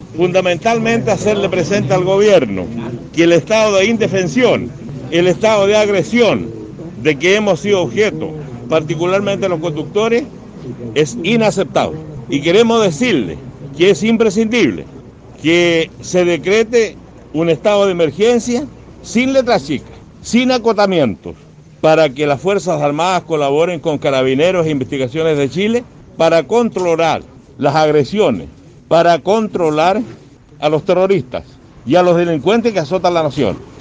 fundamentalmente hacerle presente al gobierno que el estado de indefensión, el estado de agresión de que hemos sido objeto, particularmente los conductores, es inaceptable. Y queremos decirle que es imprescindible que se decrete un estado de emergencia sin letra chica, sin acotamientos, para que las Fuerzas Armadas colaboren con Carabineros e Investigaciones de Chile para controlar las agresiones, para controlar a los terroristas y a los delincuentes que azotan la nación.